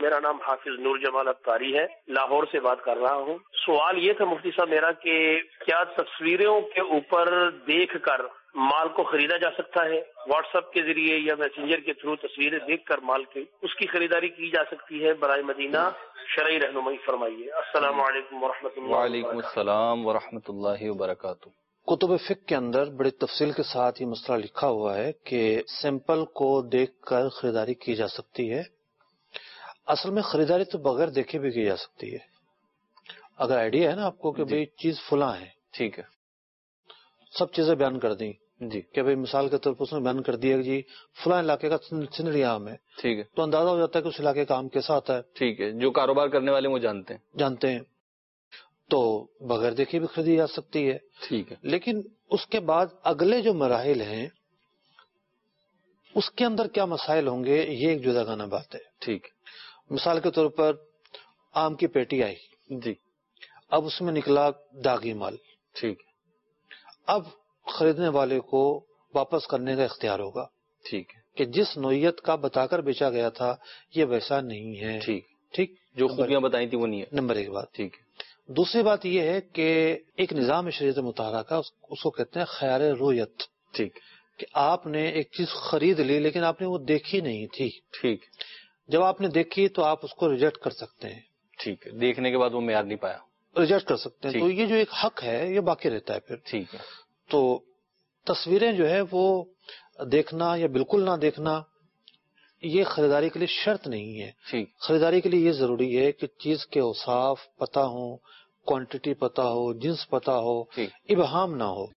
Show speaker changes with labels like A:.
A: میرا نام حافظ نور جمال ابکاری ہے، لاہور سے بات کر رہا ہوں۔ سوال یہ تھا مفتی صاحب میرا کہ کیا تصویروں کے اوپر دیکھ کر مال کو خریدا جا سکتا ہے؟ واٹس ایپ کے ذریعے یا میسنجر کے تھرو تصویریں دیکھ کر مال کی اس کی خریداری کی جا سکتی ہے؟ برائے مدینہ شرعی رہنمائی فرمائیے۔ السلام علیکم ورحمۃ اللہ۔
B: وعلیکم السلام ورحمۃ اللہ وبرکاتہ۔
C: کتب فقہ کے اندر بڑی تفصیل کے ساتھ یہ مسئلہ لکھا ہوا ہے کہ سیمپل کو دیکھ کر خریداری کی جا سکتی ہے۔ اصل میں خریداری تو بغیر دیکھے بھی کی جا سکتی ہے۔ اگر آئیڈیا ہے نا آپ کو کہ بھئی چیز فلاں ہے،
B: ٹھیک ہے،
C: سب چیزیں بیان کر دیں
B: جی
C: کہ بھئی مثال کے طور پر اس نے بیان کر دیا کہ جی فلاں علاقے کا سنری آم ہے،
B: ٹھیک ہے،
C: تو اندازہ ہو جاتا ہے کہ اس علاقے کا آم کیسا آتا ہے،
B: ٹھیک ہے، جو کاروبار کرنے والے وہ جانتے ہیں،
C: تو بغیر دیکھے بھی خریدی جا سکتی ہے۔
B: ٹھیک ہے،
C: لیکن اس کے بعد اگلے جو مراحل ہیں اس کے اندر کیا مسائل ہوں گے یہ ایک جداگانہ بات ہے۔
B: ٹھیک،
C: مثال کے طور پر آم کی پیٹی آئی،
B: جی،
C: اب اس میں نکلا داغی مال،
B: ٹھیک،
C: اب خریدنے والے کو واپس کرنے کا اختیار ہوگا،
B: ٹھیک ہے،
C: کہ جس نوعیت کا بتا کر بیچا گیا تھا یہ ویسا نہیں ہے، ٹھیک،
B: جو خوبیاں بتائی تھی وہ نہیں ہے،
C: نمبر ایک بات۔
B: ٹھیک ہے،
C: دوسری بات یہ ہے کہ ایک نظام شریعت مطہرہ کا اس کو کہتے ہیں خیار رویت،
B: ٹھیک،
C: کہ آپ نے ایک چیز خرید لی لیکن آپ نے وہ دیکھی نہیں تھی،
B: ٹھیک،
C: جب آپ نے دیکھی تو آپ اس کو ریجیکٹ کر سکتے ہیں،
B: ٹھیک ہے، دیکھنے کے بعد وہ معیار نہیں پایا،
C: ریجیکٹ کر سکتے ہیں، تو یہ جو ایک حق ہے یہ باقی رہتا ہے پھر۔
B: ٹھیک ہے،
C: تو تصویریں جو ہے وہ دیکھنا یا بالکل نہ دیکھنا یہ خریداری کے لیے شرط نہیں ہے۔
B: ٹھیک،
C: خریداری کے لیے یہ ضروری ہے کہ چیز کے اوصاف پتہ ہو، کوانٹٹی پتہ ہو، جنس پتہ ہو،
B: ٹھیک،
C: ابہام نہ ہو۔